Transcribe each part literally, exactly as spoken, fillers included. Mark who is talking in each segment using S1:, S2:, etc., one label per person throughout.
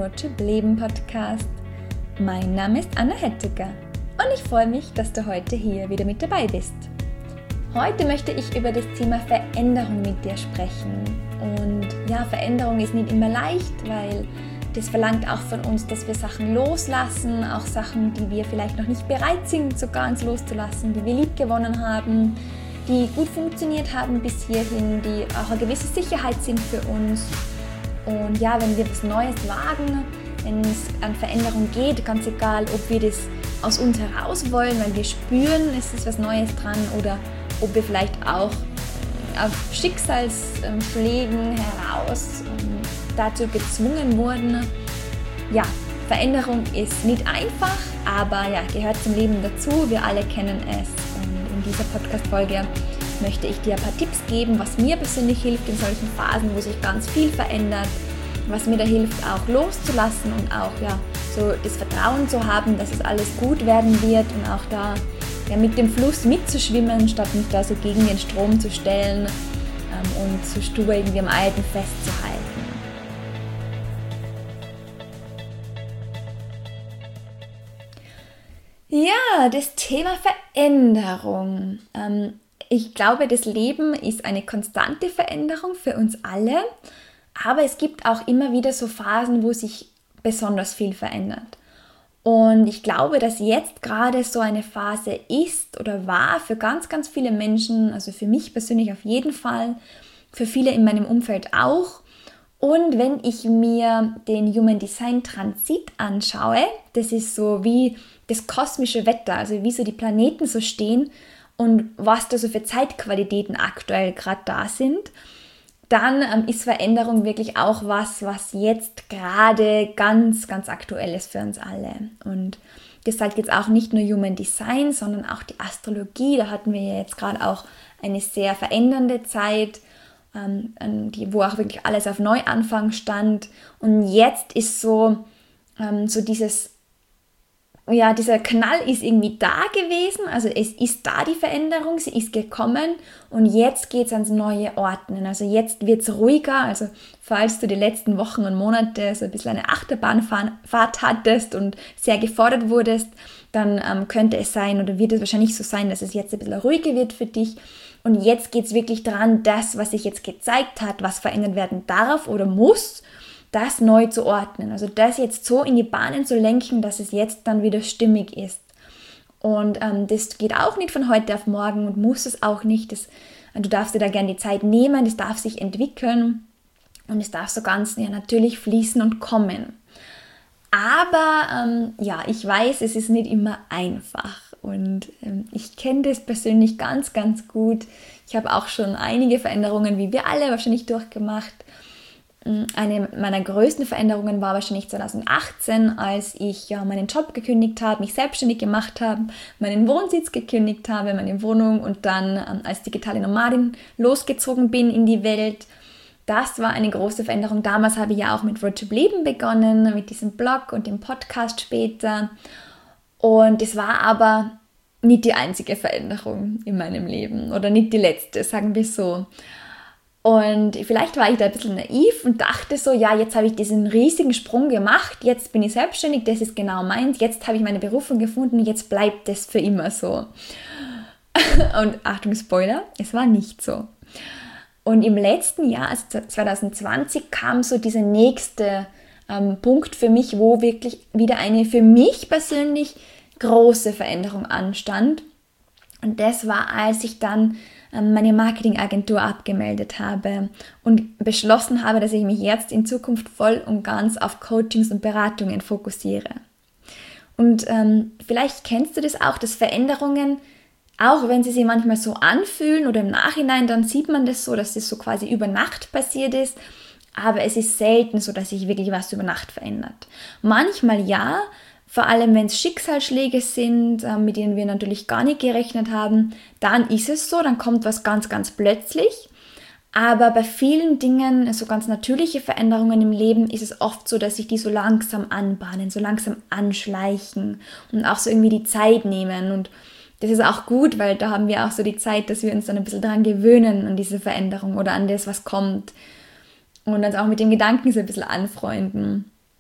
S1: Roadtrip Leben Podcast. Mein Name ist Anna Hettecker und ich freue mich, dass du heute hier wieder mit dabei bist. Heute möchte ich über das Thema Veränderung mit dir sprechen. Und ja, Veränderung ist nicht immer leicht, weil das verlangt auch von uns, dass wir Sachen loslassen, auch Sachen, die wir vielleicht noch nicht bereit sind, so ganz loszulassen, die wir lieb gewonnen haben, die gut funktioniert haben bis hierhin, die auch eine gewisse Sicherheit sind für uns. Und ja, wenn wir was Neues wagen, wenn es an Veränderung geht, ganz egal, ob wir das aus uns heraus wollen, weil wir spüren, es ist was Neues dran, oder ob wir vielleicht auch auf Schicksalsschlägen heraus dazu gezwungen wurden. Ja, Veränderung ist nicht einfach, aber ja, gehört zum Leben dazu. Wir alle kennen es. Und in dieser Podcast-Folge möchte ich dir ein paar Tipps geben, was mir persönlich hilft in solchen Phasen, wo sich ganz viel verändert, was mir da hilft, auch loszulassen und auch ja, so das Vertrauen zu haben, dass es alles gut werden wird und auch da ja, mit dem Fluss mitzuschwimmen, statt mich da so gegen den Strom zu stellen ähm, und zu stur irgendwie am Alten festzuhalten. Ja, das Thema Veränderung. Ähm, ich glaube, das Leben ist eine konstante Veränderung für uns alle, aber es gibt auch immer wieder so Phasen, wo sich besonders viel verändert. Und ich glaube, dass jetzt gerade so eine Phase ist oder war für ganz, ganz viele Menschen, also für mich persönlich auf jeden Fall, für viele in meinem Umfeld auch. Und wenn ich mir den Human Design Transit anschaue, das ist so wie das kosmische Wetter, also wie so die Planeten so stehen und was da so für Zeitqualitäten aktuell gerade da sind, dann ähm, ist Veränderung wirklich auch was, was jetzt gerade ganz, ganz aktuell ist für uns alle. Und das sagt jetzt auch nicht nur Human Design, sondern auch die Astrologie. Da hatten wir ja jetzt gerade auch eine sehr verändernde Zeit, ähm, die, wo auch wirklich alles auf Neuanfang stand. Und jetzt ist so, ähm, so dieses Ja, dieser Knall ist irgendwie da gewesen, also es ist da die Veränderung, sie ist gekommen und jetzt geht es ans neue Ordnen. Also jetzt wird es ruhiger, also falls du die letzten Wochen und Monate so ein bisschen eine Achterbahnfahrt hattest und sehr gefordert wurdest, dann ähm, könnte es sein oder wird es wahrscheinlich so sein, dass es jetzt ein bisschen ruhiger wird für dich. Und jetzt geht es wirklich daran, das, was sich jetzt gezeigt hat, was verändert werden darf oder muss, das neu zu ordnen, also das jetzt so in die Bahnen zu lenken, dass es jetzt dann wieder stimmig ist. Und ähm, das geht auch nicht von heute auf morgen und muss es auch nicht. Das, du darfst dir da gerne die Zeit nehmen, das darf sich entwickeln und es darf so ganz ja, natürlich fließen und kommen. Aber ähm, ja, ich weiß, es ist nicht immer einfach und ähm, ich kenne das persönlich ganz, ganz gut. Ich habe auch schon einige Veränderungen, wie wir alle wahrscheinlich durchgemacht. Eine meiner größten Veränderungen war wahrscheinlich zwanzig achtzehn, als ich ja meinen Job gekündigt habe, mich selbstständig gemacht habe, meinen Wohnsitz gekündigt habe, meine Wohnung und dann ähm, als digitale Nomadin losgezogen bin in die Welt. Das war eine große Veränderung. Damals habe ich ja auch mit Roadtrip Leben begonnen, mit diesem Blog und dem Podcast später. Und es war aber nicht die einzige Veränderung in meinem Leben oder nicht die letzte, sagen wir so. Und vielleicht war ich da ein bisschen naiv und dachte so, ja, jetzt habe ich diesen riesigen Sprung gemacht, jetzt bin ich selbstständig, das ist genau meins, jetzt habe ich meine Berufung gefunden, jetzt bleibt das für immer so. Und Achtung, Spoiler, es war nicht so. Und im letzten Jahr, also zwanzig zwanzig, kam so dieser nächste ähm, Punkt für mich, wo wirklich wieder eine für mich persönlich große Veränderung anstand. Und das war, als ich dann meine Marketingagentur abgemeldet habe und beschlossen habe, dass ich mich jetzt in Zukunft voll und ganz auf Coachings und Beratungen fokussiere. Und ähm, vielleicht kennst du das auch, dass Veränderungen, auch wenn sie sich manchmal so anfühlen oder im Nachhinein, dann sieht man das so, dass das so quasi über Nacht passiert ist, aber es ist selten so, dass sich wirklich was über Nacht verändert. Manchmal ja, vor allem wenn es Schicksalsschläge sind, mit denen wir natürlich gar nicht gerechnet haben, dann ist es so, dann kommt was ganz, ganz plötzlich. Aber bei vielen Dingen, so ganz natürliche Veränderungen im Leben, ist es oft so, dass sich die so langsam anbahnen, so langsam anschleichen und auch so irgendwie die Zeit nehmen. Und das ist auch gut, weil da haben wir auch so die Zeit, dass wir uns dann ein bisschen dran gewöhnen an diese Veränderung oder an das, was kommt. Und uns auch mit dem Gedanken so ein bisschen anfreunden.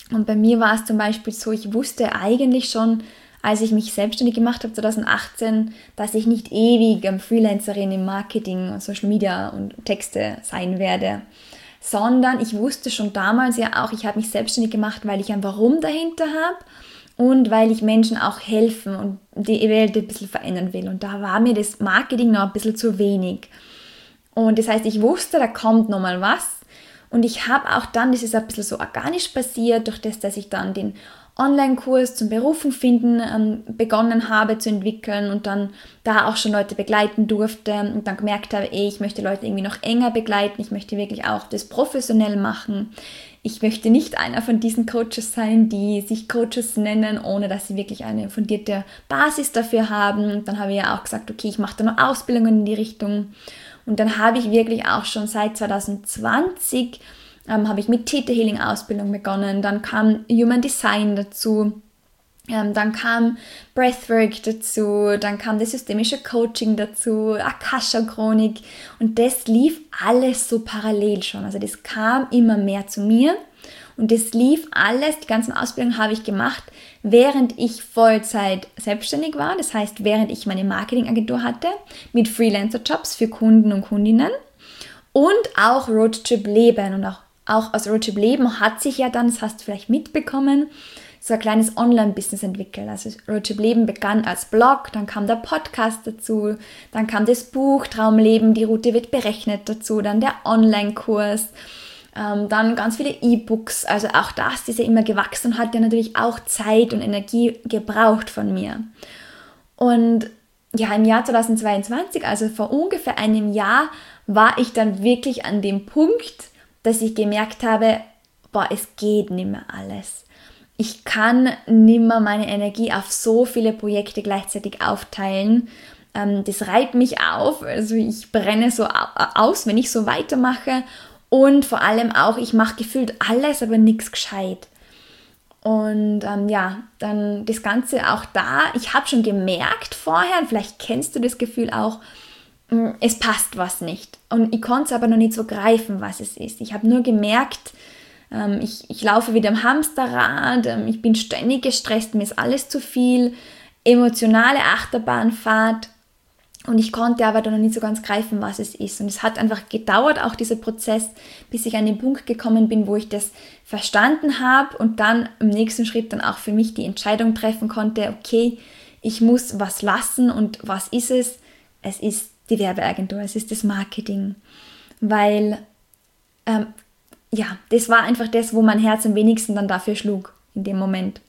S1: Und bei mir war es zum Beispiel so, ich wusste eigentlich schon, als ich mich selbstständig gemacht habe, zwanzig achtzehn, dass ich nicht ewig Freelancerin im Marketing und Social Media und Texte sein werde, sondern ich wusste schon damals ja auch, ich habe mich selbstständig gemacht, weil ich ein Warum dahinter habe und weil ich Menschen auch helfen und die Welt ein bisschen verändern will. Und da war mir das Marketing noch ein bisschen zu wenig. Und das heißt, ich wusste, da kommt nochmal was. Und ich habe auch dann, das ist ein bisschen so organisch passiert, durch das, dass ich dann den Online-Kurs zum Berufung finden ähm, begonnen habe zu entwickeln und dann da auch schon Leute begleiten durfte und dann gemerkt habe, ey, ich möchte Leute irgendwie noch enger begleiten, ich möchte wirklich auch das professionell machen. Ich möchte nicht einer von diesen Coaches sein, die sich Coaches nennen, ohne dass sie wirklich eine fundierte Basis dafür haben. Und dann habe ich ja auch gesagt, okay, ich mache da noch Ausbildungen in die Richtung. Und dann habe ich wirklich auch schon seit zwanzig zwanzig ähm, habe ich mit Theta Healing Ausbildung begonnen. Dann kam Human Design dazu. Ähm, dann kam Breathwork dazu, dann kam das systemische Coaching dazu, Akasha-Chronik und das lief alles so parallel schon. Also das kam immer mehr zu mir und das lief alles, die ganzen Ausbildungen habe ich gemacht, während ich Vollzeit selbstständig war. Das heißt, während ich meine Marketingagentur hatte mit Freelancer-Jobs für Kunden und Kundinnen und auch Roadtrip Leben. Und auch, auch aus Roadtrip Leben hat sich ja dann, das hast du vielleicht mitbekommen, so ein kleines Online-Business entwickelt. Also Roadtrip Leben begann als Blog, dann kam der Podcast dazu, dann kam das Buch Traumleben, die Route wird berechnet dazu, dann der Online-Kurs, ähm, dann ganz viele E-Books. Also auch das, das ist ja immer gewachsen und hat ja natürlich auch Zeit und Energie gebraucht von mir. Und ja, im Jahr zweitausendzweiundzwanzig, also vor ungefähr einem Jahr, war ich dann wirklich an dem Punkt, dass ich gemerkt habe, boah, es geht nicht mehr alles. Ich kann nimmer meine Energie auf so viele Projekte gleichzeitig aufteilen. Ähm, das reibt mich auf. Also ich brenne so aus, wenn ich so weitermache. Und vor allem auch, ich mache gefühlt alles, aber nichts gescheit. Und ähm, ja, dann das Ganze auch da. Ich habe schon gemerkt vorher, vielleicht kennst du das Gefühl auch, mh, es passt was nicht. Und ich konnte es aber noch nicht so greifen, was es ist. Ich habe nur gemerkt, Ich, ich laufe wieder im Hamsterrad, ich bin ständig gestresst, mir ist alles zu viel, emotionale Achterbahnfahrt und ich konnte aber dann noch nicht so ganz greifen, was es ist. Und es hat einfach gedauert, auch dieser Prozess, bis ich an den Punkt gekommen bin, wo ich das verstanden habe und dann im nächsten Schritt dann auch für mich die Entscheidung treffen konnte, okay, ich muss was lassen und was ist es? Es ist die Werbeagentur, es ist das Marketing, weil ähm, ja, das war einfach das, wo mein Herz am wenigsten dann dafür schlug in dem Moment.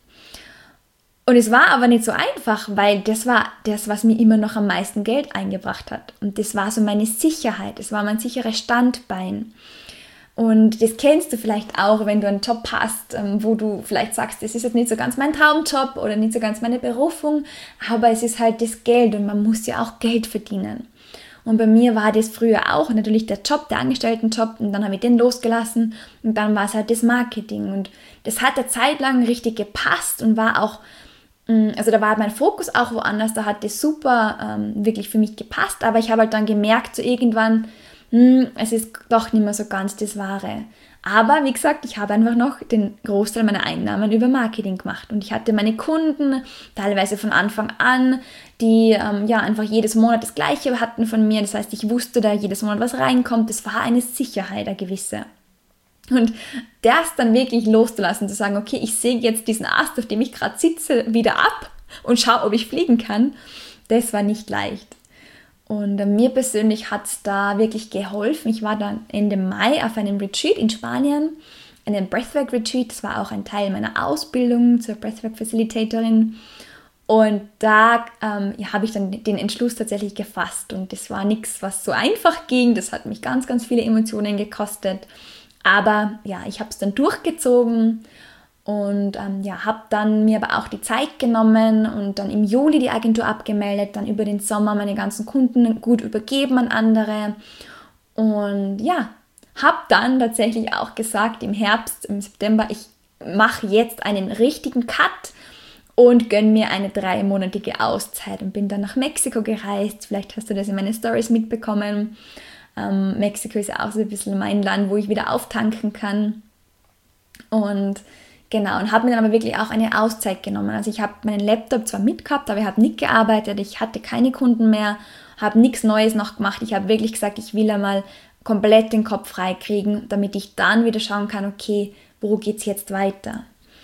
S1: Und es war aber nicht so einfach, weil das war das, was mir immer noch am meisten Geld eingebracht hat. Und das war so meine Sicherheit, das war mein sicheres Standbein. Und das kennst du vielleicht auch, wenn du einen Job hast, wo du vielleicht sagst, das ist jetzt nicht so ganz mein Traumjob oder nicht so ganz meine Berufung, aber es ist halt das Geld und man muss ja auch Geld verdienen. Und bei mir war das früher auch natürlich der Job, der Angestelltenjob und dann habe ich den losgelassen und dann war es halt das Marketing und das hat eine Zeit lang richtig gepasst und war auch, also da war mein Fokus auch woanders, da hat das super ähm, wirklich für mich gepasst, aber ich habe halt dann gemerkt so irgendwann, hm, es ist doch nicht mehr so ganz das Wahre. Aber wie gesagt, ich habe einfach noch den Großteil meiner Einnahmen über Marketing gemacht und ich hatte meine Kunden, teilweise von Anfang an, die ähm, ja einfach jedes Monat das Gleiche hatten von mir. Das heißt, ich wusste, da jedes Monat was reinkommt. Das war eine Sicherheit, eine gewisse. Und das dann wirklich loszulassen, zu sagen, okay, ich säge jetzt diesen Ast, auf dem ich gerade sitze, wieder ab und schaue, ob ich fliegen kann, das war nicht leicht. Und äh, mir persönlich hat es da wirklich geholfen. Ich war dann Ende Mai auf einem Retreat in Spanien, einem Breathwork-Retreat. Das war auch ein Teil meiner Ausbildung zur Breathwork-Facilitatorin. Und da ähm, ja, habe ich dann den Entschluss tatsächlich gefasst. Und das war nichts, was so einfach ging. Das hat mich ganz, ganz viele Emotionen gekostet. Aber ja, ich habe es dann durchgezogen. Und ähm, ja, habe dann mir aber auch die Zeit genommen und dann im Juli die Agentur abgemeldet, dann über den Sommer meine ganzen Kunden gut übergeben an andere. Und ja, habe dann tatsächlich auch gesagt im Herbst, im September, ich mache jetzt einen richtigen Cut und gönne mir eine dreimonatige Auszeit und bin dann nach Mexiko gereist. Vielleicht hast du das in meinen Stories mitbekommen. Ähm, Mexiko ist ja auch so ein bisschen mein Land, wo ich wieder auftanken kann. Und Genau, und habe mir dann aber wirklich auch eine Auszeit genommen. Also ich habe meinen Laptop zwar mitgehabt, aber ich habe nicht gearbeitet, ich hatte keine Kunden mehr, habe nichts Neues noch gemacht. Ich habe wirklich gesagt, ich will einmal komplett den Kopf frei kriegen, damit ich dann wieder schauen kann, okay, wo geht's jetzt weiter?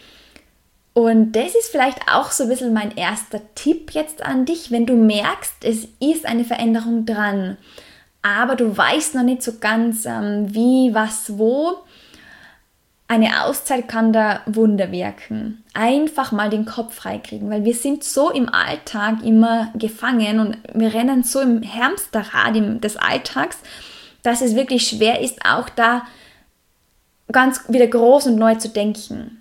S1: Und das ist vielleicht auch so ein bisschen mein erster Tipp jetzt an dich, wenn du merkst, es ist eine Veränderung dran, aber du weißt noch nicht so ganz, ähm, wie, was, wo. Eine Auszeit kann da Wunder wirken. Einfach mal den Kopf freikriegen, weil wir sind so im Alltag immer gefangen und wir rennen so im Hamsterrad des Alltags, dass es wirklich schwer ist, auch da ganz wieder groß und neu zu denken.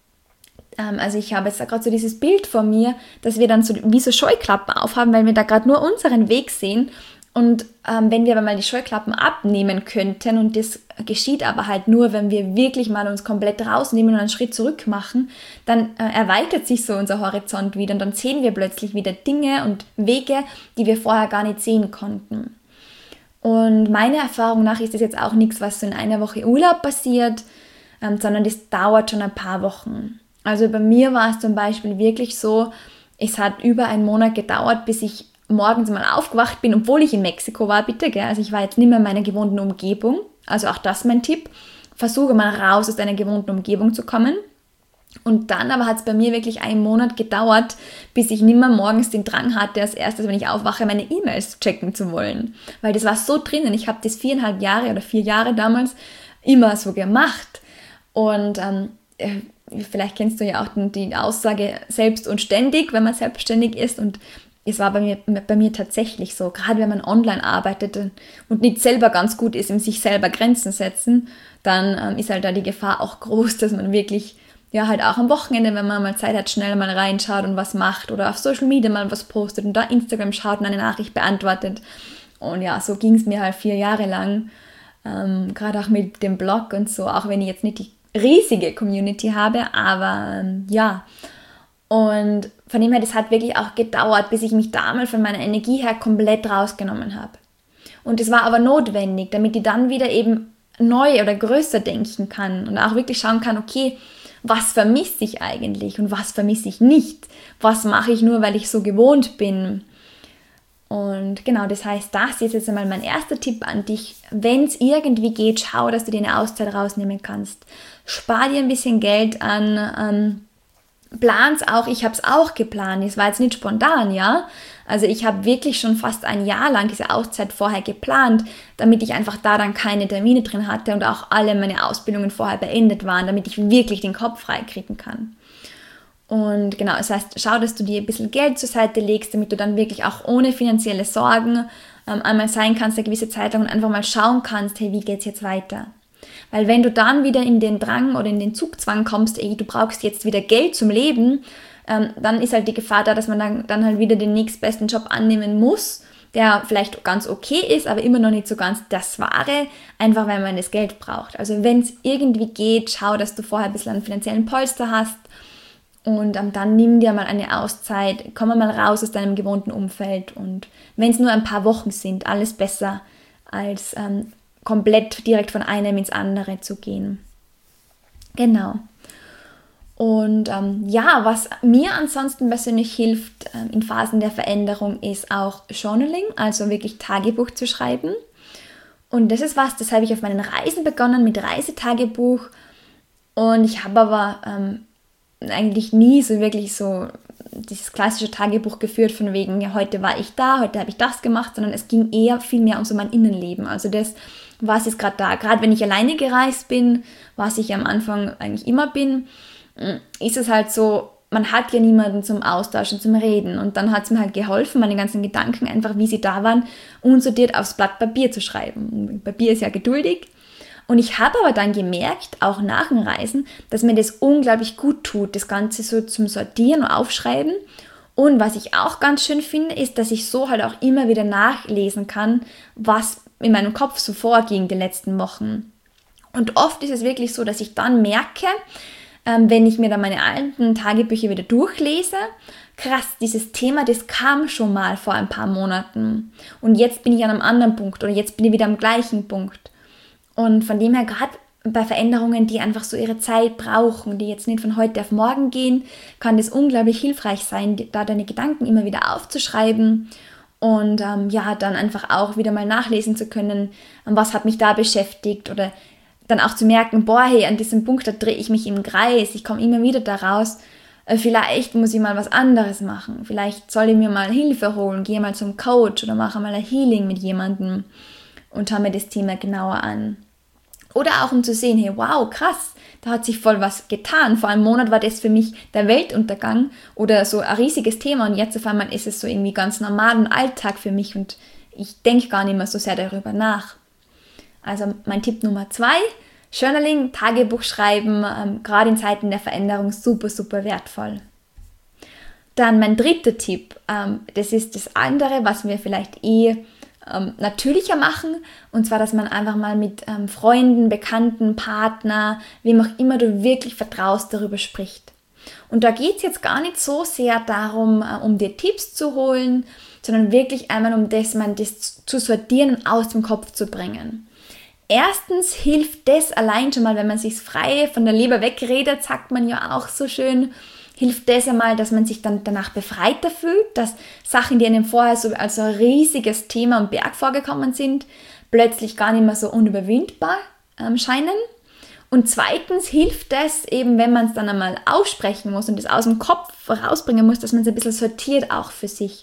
S1: Ähm, also ich habe jetzt da gerade so dieses Bild vor mir, dass wir dann so wie so Scheuklappen aufhaben, weil wir da gerade nur unseren Weg sehen. Und ähm, wenn wir aber mal die Scheuklappen abnehmen könnten, und das geschieht aber halt nur, wenn wir wirklich mal uns komplett rausnehmen und einen Schritt zurück machen, dann äh, erweitert sich so unser Horizont wieder und dann sehen wir plötzlich wieder Dinge und Wege, die wir vorher gar nicht sehen konnten. Und meiner Erfahrung nach ist das jetzt auch nichts, was so in einer Woche Urlaub passiert, ähm, sondern das dauert schon ein paar Wochen. Also bei mir war es zum Beispiel wirklich so, es hat über einen Monat gedauert, bis ich morgens mal aufgewacht bin, obwohl ich in Mexiko war, bitte, gell? Also ich war jetzt nicht mehr in meiner gewohnten Umgebung. Also auch das mein Tipp. Versuche mal raus aus deiner gewohnten Umgebung zu kommen. Und dann aber hat es bei mir wirklich einen Monat gedauert, bis ich nicht mehr morgens den Drang hatte, als erstes, wenn ich aufwache, meine E-Mails checken zu wollen. Weil das war so drinnen. Ich habe das viereinhalb Jahre oder vier Jahre damals immer so gemacht. Und ähm, vielleicht kennst du ja auch die Aussage selbst und ständig, wenn man selbstständig ist, und es war bei mir, bei mir tatsächlich so, gerade wenn man online arbeitet und nicht selber ganz gut ist, in sich selber Grenzen setzen, dann ähm, ist halt da die Gefahr auch groß, dass man wirklich, ja halt auch am Wochenende, wenn man mal Zeit hat, schnell mal reinschaut und was macht oder auf Social Media mal was postet und da Instagram schaut und eine Nachricht beantwortet. Und ja, so ging es mir halt vier Jahre lang, ähm, gerade auch mit dem Blog und so, auch wenn ich jetzt nicht die riesige Community habe, aber ähm, ja, und von dem her, das hat wirklich auch gedauert, bis ich mich damals von meiner Energie her komplett rausgenommen habe. Und das war aber notwendig, damit ich dann wieder eben neu oder größer denken kann und auch wirklich schauen kann, okay, was vermisse ich eigentlich und was vermisse ich nicht? Was mache ich nur, weil ich so gewohnt bin? Und genau, das heißt, das ist jetzt einmal mein erster Tipp an dich. Wenn es irgendwie geht, schau, dass du dir eine Auszeit rausnehmen kannst. Spar dir ein bisschen Geld an, ähm, plan's auch, ich habe es auch geplant, es war jetzt nicht spontan, ja, also ich habe wirklich schon fast ein Jahr lang diese Auszeit vorher geplant, damit ich einfach da dann keine Termine drin hatte und auch alle meine Ausbildungen vorher beendet waren, damit ich wirklich den Kopf frei kriegen kann. Und genau, das heißt, schau, dass du dir ein bisschen Geld zur Seite legst, damit du dann wirklich auch ohne finanzielle Sorgen ähm, einmal sein kannst, eine gewisse Zeit lang, und einfach mal schauen kannst, hey, wie geht's jetzt weiter? Weil wenn du dann wieder in den Drang oder in den Zugzwang kommst, ey, du brauchst jetzt wieder Geld zum Leben, ähm, dann ist halt die Gefahr da, dass man dann, dann halt wieder den nächstbesten Job annehmen muss, der vielleicht ganz okay ist, aber immer noch nicht so ganz das Wahre, einfach weil man das Geld braucht. Also wenn es irgendwie geht, schau, dass du vorher ein bisschen einen finanziellen Polster hast, und ähm, dann nimm dir mal eine Auszeit, komm mal raus aus deinem gewohnten Umfeld, und wenn es nur ein paar Wochen sind, alles besser als ähm, komplett direkt von einem ins andere zu gehen. Genau. Und ähm, ja, was mir ansonsten persönlich hilft ähm, in Phasen der Veränderung, ist auch Journaling, also wirklich Tagebuch zu schreiben. Und das ist was, das habe ich auf meinen Reisen begonnen mit Reisetagebuch. Und ich habe aber ähm, eigentlich nie so wirklich so dieses klassische Tagebuch geführt von wegen, ja, heute war ich da, heute habe ich das gemacht, sondern es ging eher viel mehr um so mein Innenleben. Also das, was ist gerade da. Gerade wenn ich alleine gereist bin, was ich am Anfang eigentlich immer bin, ist es halt so, man hat ja niemanden zum Austauschen, zum Reden. Und dann hat es mir halt geholfen, meine ganzen Gedanken einfach, wie sie da waren, unsortiert aufs Blatt Papier zu schreiben. Papier ist ja geduldig. Und ich habe aber dann gemerkt, auch nach dem Reisen, dass mir das unglaublich gut tut, das Ganze so zum Sortieren und Aufschreiben. Und was ich auch ganz schön finde, ist, dass ich so halt auch immer wieder nachlesen kann, was in meinem Kopf so vorging die letzten Wochen. Und oft ist es wirklich so, dass ich dann merke, ähm, wenn ich mir dann meine alten Tagebücher wieder durchlese, krass, dieses Thema, das kam schon mal vor ein paar Monaten. Und jetzt bin ich an einem anderen Punkt oder jetzt bin ich wieder am gleichen Punkt. Und von dem her, gerade bei Veränderungen, die einfach so ihre Zeit brauchen, die jetzt nicht von heute auf morgen gehen, kann das unglaublich hilfreich sein, da deine Gedanken immer wieder aufzuschreiben und ähm, ja, dann einfach auch wieder mal nachlesen zu können, was hat mich da beschäftigt oder dann auch zu merken, boah, hey, an diesem Punkt, da drehe ich mich im Kreis, ich komme immer wieder da raus, äh, vielleicht muss ich mal was anderes machen, vielleicht soll ich mir mal Hilfe holen, gehe mal zum Coach oder mache mal ein Healing mit jemandem und schaue mir das Thema genauer an. Oder auch um zu sehen, hey, wow, krass, da hat sich voll was getan. Vor einem Monat war das für mich der Weltuntergang oder so ein riesiges Thema und jetzt auf einmal ist es so irgendwie ganz normal und Alltag für mich und ich denke gar nicht mehr so sehr darüber nach. Also mein Tipp Nummer zwei, Journaling, Tagebuch schreiben, ähm, gerade in Zeiten der Veränderung super, super wertvoll. Dann mein dritter Tipp, ähm, das ist das andere, was wir vielleicht eh ähm, natürlicher machen, und zwar, dass man einfach mal mit ähm, Freunden, Bekannten, Partner, wem auch immer du wirklich vertraust, darüber spricht. Und da geht es jetzt gar nicht so sehr darum, äh, um dir Tipps zu holen, sondern wirklich einmal um das, man das zu sortieren und aus dem Kopf zu bringen. Erstens hilft das allein schon mal, wenn man sich frei von der Leber wegredet, sagt man ja auch so schön, hilft das einmal, dass man sich dann danach befreiter fühlt, dass Sachen, die einem vorher so als so ein riesiges Thema und Berg vorgekommen sind, plötzlich gar nicht mehr so unüberwindbar ähm, scheinen. Und zweitens hilft das eben, wenn man es dann einmal aussprechen muss und es aus dem Kopf rausbringen muss, dass man es ein bisschen sortiert auch für sich.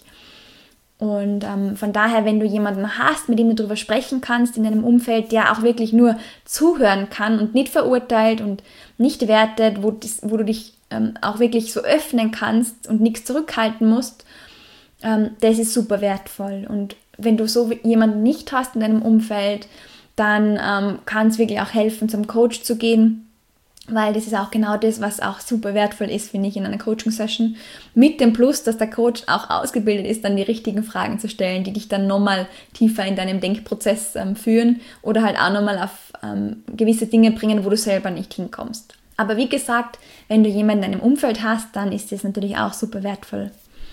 S1: Und ähm, von daher, wenn du jemanden hast, mit dem du darüber sprechen kannst, in deinem Umfeld, der auch wirklich nur zuhören kann und nicht verurteilt und nicht wertet, wo, das, wo du dich ähm, auch wirklich so öffnen kannst und nichts zurückhalten musst, ähm, das ist super wertvoll. Und wenn du so jemanden nicht hast in deinem Umfeld, dann ähm, kann es wirklich auch helfen, zum Coach zu gehen, weil das ist auch genau das, was auch super wertvoll ist, finde ich, in einer Coaching-Session. Mit dem Plus, dass der Coach auch ausgebildet ist, dann die richtigen Fragen zu stellen, die dich dann nochmal tiefer in deinem Denkprozess ähm, führen oder halt auch nochmal auf ähm, gewisse Dinge bringen, wo du selber nicht hinkommst. Aber wie gesagt, wenn du jemanden in deinem Umfeld hast, dann ist das natürlich auch super wertvoll.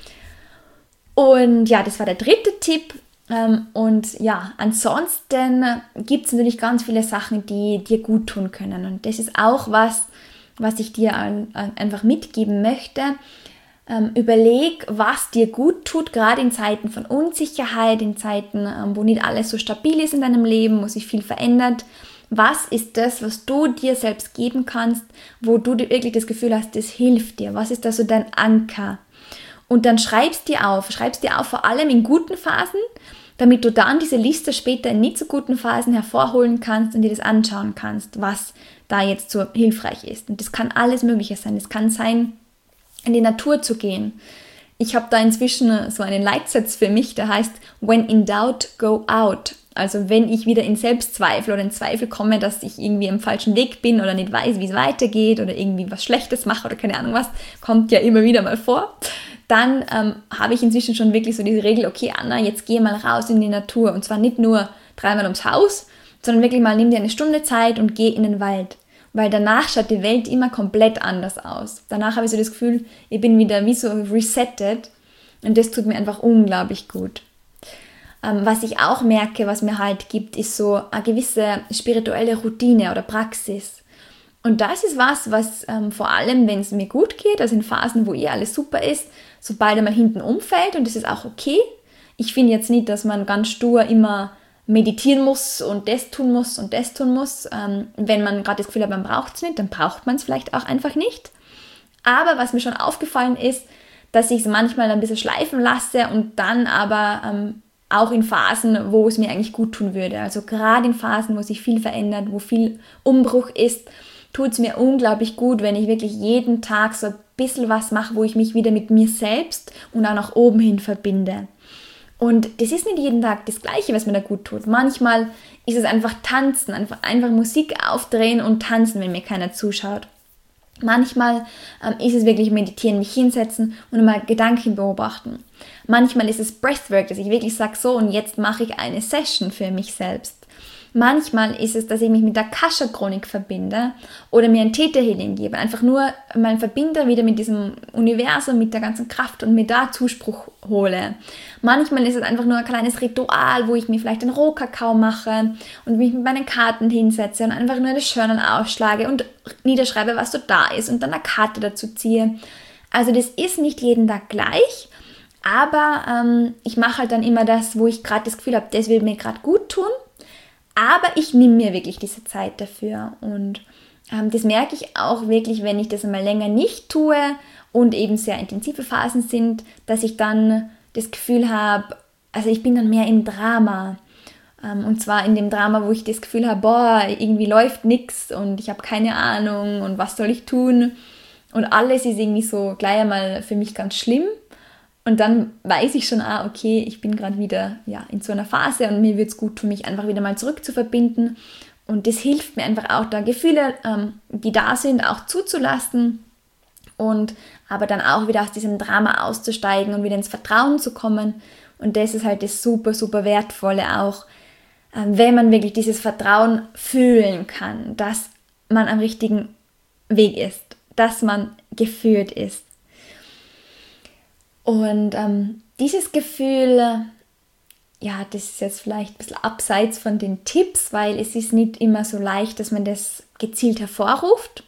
S1: Und ja, das war der dritte Tipp. Und ja, ansonsten gibt es natürlich ganz viele Sachen, die dir gut tun können. Und das ist auch was, was ich dir einfach mitgeben möchte. Ähm, überleg, was dir gut tut, gerade in Zeiten von Unsicherheit, in Zeiten, ähm, wo nicht alles so stabil ist in deinem Leben, wo sich viel verändert. Was ist das, was du dir selbst geben kannst, wo du dir wirklich das Gefühl hast, das hilft dir? Was ist da so dein Anker? Und dann schreibst dir auf, schreibst dir auf, vor allem in guten Phasen, damit du dann diese Liste später in nicht so guten Phasen hervorholen kannst und dir das anschauen kannst, was da jetzt so hilfreich ist. Und das kann alles Mögliche sein. Es kann sein, in die Natur zu gehen. Ich habe da inzwischen so einen Leitsatz für mich, der heißt, when in doubt, go out. Also wenn ich wieder in Selbstzweifel oder in Zweifel komme, dass ich irgendwie am falschen Weg bin oder nicht weiß, wie es weitergeht oder irgendwie was Schlechtes mache oder keine Ahnung was, kommt ja immer wieder mal vor, dann ähm, habe ich inzwischen schon wirklich so diese Regel, okay Anna, jetzt geh mal raus in die Natur und zwar nicht nur dreimal ums Haus, sondern wirklich mal nimm dir eine Stunde Zeit und geh in den Wald, weil danach schaut die Welt immer komplett anders aus. Danach habe ich so das Gefühl, ich bin wieder wie so resettet und das tut mir einfach unglaublich gut. Ähm, was ich auch merke, was mir halt gibt, ist so eine gewisse spirituelle Routine oder Praxis. Und das ist was, was ähm, vor allem, wenn es mir gut geht, also in Phasen, wo eh alles super ist, sobald einmal hinten umfällt und das ist auch okay. Ich finde jetzt nicht, dass man ganz stur immer meditieren muss und das tun muss und das tun muss. Ähm, wenn man gerade das Gefühl hat, man braucht es nicht, dann braucht man es vielleicht auch einfach nicht. Aber was mir schon aufgefallen ist, dass ich es manchmal ein bisschen schleifen lasse und dann aber ähm, auch in Phasen, wo es mir eigentlich gut tun würde. Also gerade in Phasen, wo sich viel verändert, wo viel Umbruch ist, tut es mir unglaublich gut, wenn ich wirklich jeden Tag so ein bisschen was mache, wo ich mich wieder mit mir selbst und auch nach oben hin verbinde. Und das ist nicht jeden Tag das Gleiche, was mir da gut tut. Manchmal ist es einfach tanzen, einfach, einfach Musik aufdrehen und tanzen, wenn mir keiner zuschaut. Manchmal ähm, ist es wirklich meditieren, mich hinsetzen und mal Gedanken beobachten. Manchmal ist es Breathwork, dass ich wirklich sage, so und jetzt mache ich eine Session für mich selbst. Manchmal ist es, dass ich mich mit der Akasha-Chronik verbinde oder mir ein Theta-Healing gebe. Einfach nur mein Verbinder wieder mit diesem Universum, mit der ganzen Kraft und mir da Zuspruch hole. Manchmal ist es einfach nur ein kleines Ritual, wo ich mir vielleicht einen Rohkakao mache und mich mit meinen Karten hinsetze und einfach nur das Journal aufschlage und niederschreibe, was so da ist und dann eine Karte dazu ziehe. Also das ist nicht jeden Tag gleich, aber ähm, ich mache halt dann immer das, wo ich gerade das Gefühl habe, das will mir gerade gut tun. Aber ich nehme mir wirklich diese Zeit dafür und ähm, das merke ich auch wirklich, wenn ich das einmal länger nicht tue und eben sehr intensive Phasen sind, dass ich dann das Gefühl habe, also ich bin dann mehr im Drama ähm, und zwar in dem Drama, wo ich das Gefühl habe, boah, irgendwie läuft nichts und ich habe keine Ahnung und was soll ich tun und alles ist irgendwie so gleich einmal für mich ganz schlimm. Und dann weiß ich schon, ah, okay, ich bin gerade wieder ja, in so einer Phase und mir wird es gut tun, mich einfach wieder mal zurück zu verbinden. Und das hilft mir einfach auch, da Gefühle, ähm, die da sind, auch zuzulassen und aber dann auch wieder aus diesem Drama auszusteigen und wieder ins Vertrauen zu kommen. Und das ist halt das super, super Wertvolle auch, äh, wenn man wirklich dieses Vertrauen fühlen kann, dass man am richtigen Weg ist, dass man geführt ist. Und ähm, dieses Gefühl, ja, das ist jetzt vielleicht ein bisschen abseits von den Tipps, weil es ist nicht immer so leicht, dass man das gezielt hervorruft.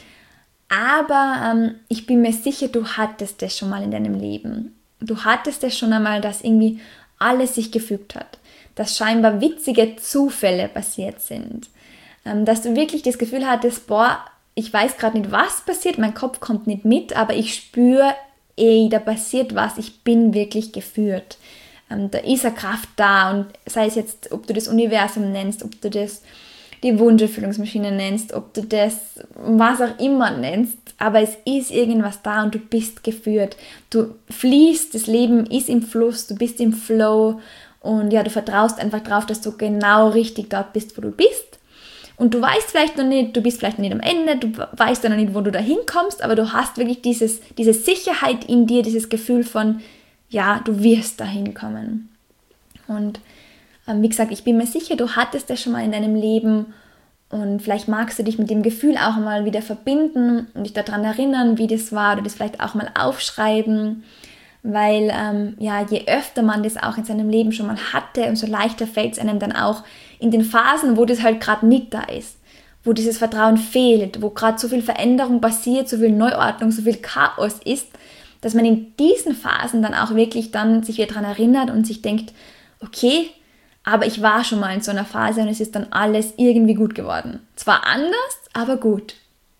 S1: Aber ähm, ich bin mir sicher, du hattest das schon mal in deinem Leben. Du hattest das schon einmal, dass irgendwie alles sich gefügt hat. Dass scheinbar witzige Zufälle passiert sind. Ähm, dass du wirklich das Gefühl hattest, boah, ich weiß gerade nicht, was passiert, mein Kopf kommt nicht mit, aber ich spüre, ey, da passiert was, ich bin wirklich geführt. Ähm, da ist eine Kraft da und sei es jetzt, ob du das Universum nennst, ob du das die Wunscherfüllungsmaschine nennst, ob du das was auch immer nennst, aber es ist irgendwas da und du bist geführt. Du fließt, das Leben ist im Fluss, du bist im Flow und ja, du vertraust einfach drauf, dass du genau richtig dort bist, wo du bist. Und du weißt vielleicht noch nicht, du bist vielleicht noch nicht am Ende, du weißt ja noch nicht, wo du da hinkommst, aber du hast wirklich dieses, diese Sicherheit in dir, dieses Gefühl von, ja, du wirst da hinkommen. Und ähm, wie gesagt, ich bin mir sicher, du hattest das schon mal in deinem Leben und vielleicht magst du dich mit dem Gefühl auch mal wieder verbinden und dich daran erinnern, wie das war oder das vielleicht auch mal aufschreiben, weil ähm, ja, je öfter man das auch in seinem Leben schon mal hatte, umso leichter fällt es einem dann auch in den Phasen, wo das halt gerade nicht da ist, wo dieses Vertrauen fehlt, wo gerade so viel Veränderung passiert, so viel Neuordnung, so viel Chaos ist, dass man in diesen Phasen dann auch wirklich dann sich wieder daran erinnert und sich denkt, okay, aber ich war schon mal in so einer Phase und es ist dann alles irgendwie gut geworden. Zwar anders, aber gut.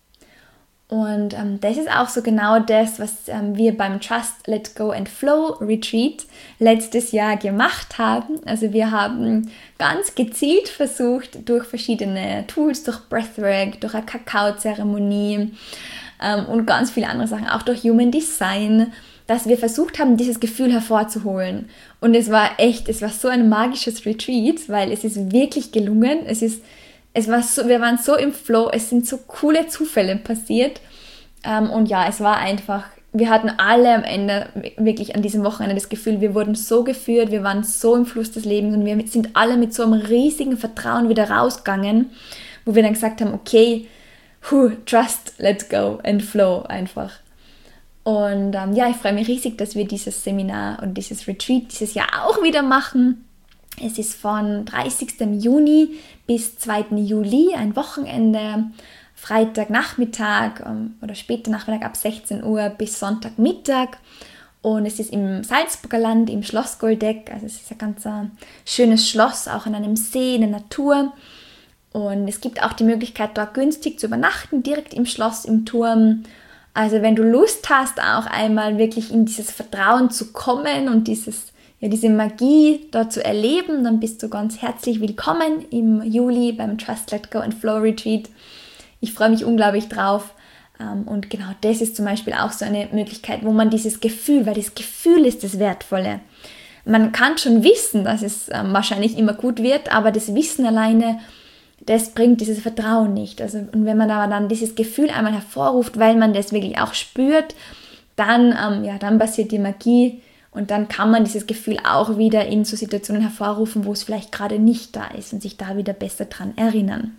S1: Und ähm, das ist auch so genau das, was ähm, wir beim Trust, Let Go and Flow Retreat letztes Jahr gemacht haben. Also wir haben ganz gezielt versucht, durch verschiedene Tools, durch Breathwork, durch eine Kakao-Zeremonie ähm, und ganz viele andere Sachen, auch durch Human Design, dass wir versucht haben, dieses Gefühl hervorzuholen. Und es war echt, es war so ein magisches Retreat, weil es ist wirklich gelungen. Es ist Es war so, wir waren so im Flow, es sind so coole Zufälle passiert ähm, und ja, es war einfach, wir hatten alle am Ende wirklich an diesem Wochenende das Gefühl, wir wurden so geführt, wir waren so im Fluss des Lebens und wir sind alle mit so einem riesigen Vertrauen wieder rausgegangen, wo wir dann gesagt haben, okay, hu, trust, let go and flow einfach. Und ähm, ja, ich freue mich riesig, dass wir dieses Seminar und dieses Retreat dieses Jahr auch wieder machen. Es ist von dreißigsten Juni bis zweiten Juli, ein Wochenende, Freitagnachmittag ähm, oder später Nachmittag ab sechzehn Uhr bis Sonntagmittag. Und es ist im Salzburger Land, im Schloss Goldeck. Also es ist ein ganz äh, schönes Schloss, auch an einem See, in der Natur. Und es gibt auch die Möglichkeit, dort günstig zu übernachten, direkt im Schloss, im Turm. Also wenn du Lust hast, auch einmal wirklich in dieses Vertrauen zu kommen und dieses Ja, diese Magie dort zu erleben, dann bist du ganz herzlich willkommen im Juli beim Trust, Let Go and Flow Retreat. Ich freue mich unglaublich drauf. Und genau das ist zum Beispiel auch so eine Möglichkeit, wo man dieses Gefühl, weil das Gefühl ist das Wertvolle. Man kann schon wissen, dass es wahrscheinlich immer gut wird, aber das Wissen alleine, das bringt dieses Vertrauen nicht. Also, und wenn man aber dann dieses Gefühl einmal hervorruft, weil man das wirklich auch spürt, dann, ähm, ja, dann passiert die Magie. Und dann kann man dieses Gefühl auch wieder in so Situationen hervorrufen, wo es vielleicht gerade nicht da ist und sich da wieder besser dran erinnern.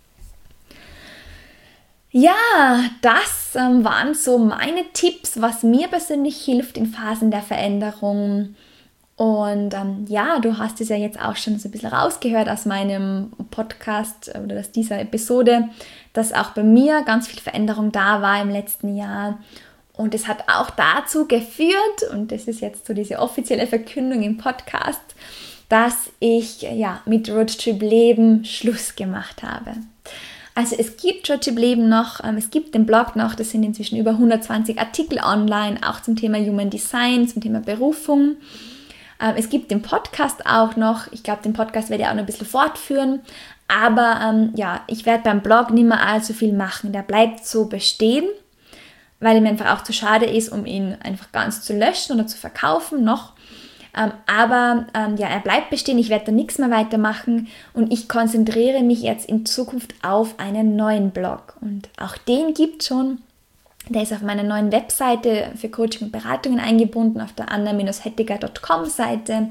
S1: Ja, das ähm, waren so meine Tipps, was mir persönlich hilft in Phasen der Veränderung. Und ähm, ja, du hast es ja jetzt auch schon so ein bisschen rausgehört aus meinem Podcast oder aus dieser Episode, dass auch bei mir ganz viel Veränderung da war im letzten Jahr. Und es hat auch dazu geführt, und das ist jetzt so diese offizielle Verkündung im Podcast, dass ich ja mit Roadtrip Leben Schluss gemacht habe. Also es gibt Roadtrip Leben noch, ähm, es gibt den Blog noch, das sind inzwischen über hundertzwanzig Artikel online, auch zum Thema Human Design, zum Thema Berufung. Ähm, es gibt den Podcast auch noch, ich glaube, den Podcast werde ich auch noch ein bisschen fortführen, aber ähm, ja, ich werde beim Blog nicht mehr allzu viel machen, der bleibt so bestehen, weil mir einfach auch zu schade ist, um ihn einfach ganz zu löschen oder zu verkaufen noch. Ähm, aber ähm, ja, er bleibt bestehen, ich werde da nichts mehr weitermachen und ich konzentriere mich jetzt in Zukunft auf einen neuen Blog. Und auch den gibt es schon. Der ist auf meiner neuen Webseite für Coaching und Beratungen eingebunden, auf der anna Bindestrich hettiger Punkt com Seite.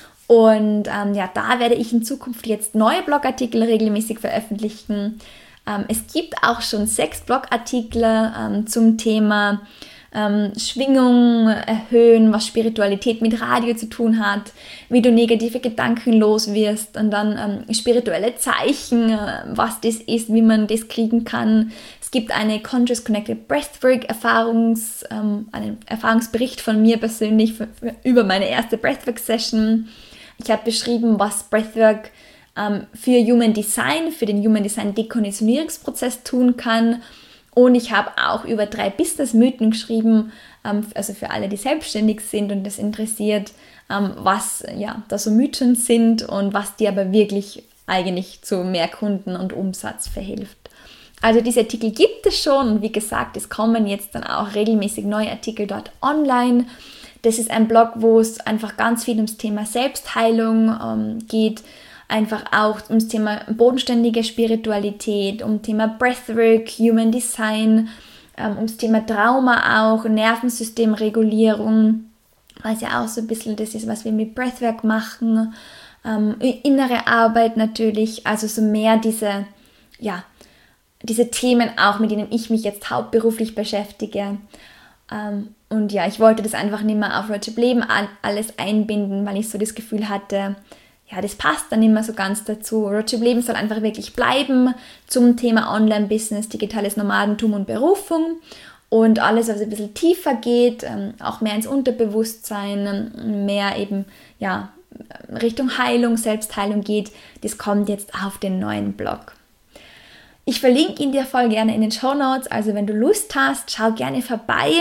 S1: Und ähm, ja, da werde ich in Zukunft jetzt neue Blogartikel regelmäßig veröffentlichen. Ähm, es gibt auch schon sechs Blogartikel ähm, zum Thema ähm, Schwingung erhöhen, was Spiritualität mit Radio zu tun hat, wie du negative Gedanken los wirst und dann ähm, spirituelle Zeichen, äh, was das ist, wie man das kriegen kann. Es gibt eine Conscious Connected Breathwork Erfahrungs, ähm, einen Erfahrungsbericht von mir persönlich für, für, über meine erste Breathwork Session. Ich habe beschrieben, was Breathwork ähm, für Human Design, für den Human Design Dekonditionierungsprozess tun kann. Und ich habe auch über drei Business-Mythen geschrieben, ähm, also für alle, die selbstständig sind und das interessiert, ähm, was ja, da so Mythen sind und was dir aber wirklich eigentlich zu mehr Kunden und Umsatz verhilft. Also diese Artikel gibt es schon und wie gesagt, es kommen jetzt dann auch regelmäßig neue Artikel dort online. Das ist ein Blog, wo es einfach ganz viel ums Thema Selbstheilung ähm, geht, einfach auch ums Thema bodenständige Spiritualität, um Thema Breathwork, Human Design, ähm, ums Thema Trauma auch, Nervensystemregulierung, was ja auch so ein bisschen das ist, was wir mit Breathwork machen, ähm, innere Arbeit natürlich, also so mehr diese, ja, diese Themen auch, mit denen ich mich jetzt hauptberuflich beschäftige. Ähm, und ja, ich wollte das einfach nicht mehr auf Roadtrip Leben alles einbinden, weil ich so das Gefühl hatte, ja, das passt dann nicht mehr so ganz dazu. Roadtrip Leben soll einfach wirklich bleiben zum Thema Online-Business, digitales Nomadentum und Berufung. Und alles, was ein bisschen tiefer geht, ähm, auch mehr ins Unterbewusstsein, mehr eben, ja, Richtung Heilung, Selbstheilung geht, das kommt jetzt auf den neuen Blog. Ich verlinke ihn dir voll gerne in den Shownotes, also wenn du Lust hast, schau gerne vorbei.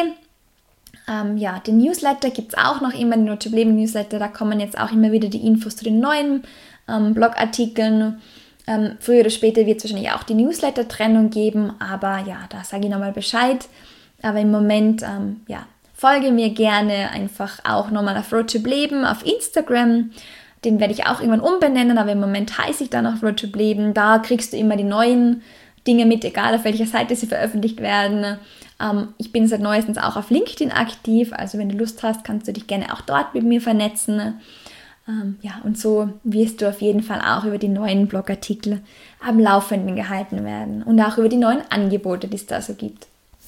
S1: Ähm, ja, den Newsletter gibt es auch noch immer, den Roadtrip Leben Newsletter, da kommen jetzt auch immer wieder die Infos zu den neuen ähm, Blogartikeln. Ähm, früher oder später wird es wahrscheinlich auch die Newsletter-Trennung geben, aber ja, da sage ich nochmal Bescheid. Aber im Moment, ähm, ja, folge mir gerne einfach auch nochmal auf Roadtrip Leben auf Instagram. Den werde ich auch irgendwann umbenennen, aber im Moment heiße ich dann noch Roadtrip Leben. Da kriegst du immer die neuen Dinge mit, egal auf welcher Seite sie veröffentlicht werden. Ähm, ich bin seit neuestens auch auf LinkedIn aktiv, also wenn du Lust hast, kannst du dich gerne auch dort mit mir vernetzen. Ähm, ja, und so wirst du auf jeden Fall auch über die neuen Blogartikel am Laufenden gehalten werden und auch über die neuen Angebote, die es da so gibt.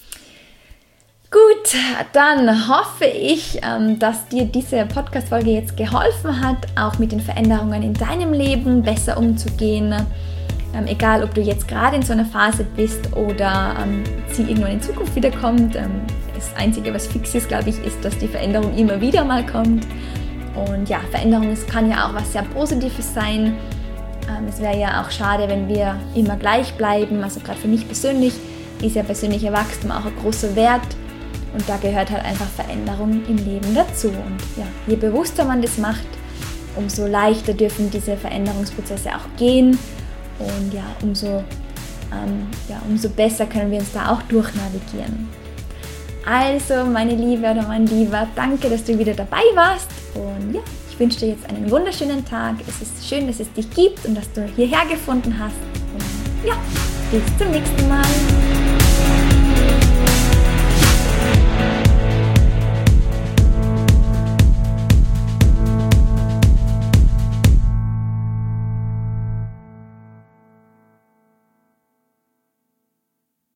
S1: Gut, dann hoffe ich, dass dir diese Podcast-Folge jetzt geholfen hat, auch mit den Veränderungen in deinem Leben besser umzugehen. Egal, ob du jetzt gerade in so einer Phase bist oder sie irgendwann in Zukunft wieder kommt. Das Einzige, was fix ist, glaube ich, ist, dass die Veränderung immer wieder mal kommt. Und ja, Veränderung kann ja auch was sehr Positives sein. Es wäre ja auch schade, wenn wir immer gleich bleiben. Also gerade für mich persönlich ist ja persönlicher Wachstum auch ein großer Wert. Und da gehört halt einfach Veränderung im Leben dazu. Und ja, je bewusster man das macht, umso leichter dürfen diese Veränderungsprozesse auch gehen. Und ja, umso, ähm, ja, umso besser können wir uns da auch durchnavigieren. Also, meine Liebe oder mein Lieber, danke, dass du wieder dabei warst. Und ja, ich wünsche dir jetzt einen wunderschönen Tag. Es ist schön, dass es dich gibt und dass du hierher gefunden hast. Und ja, bis zum nächsten Mal.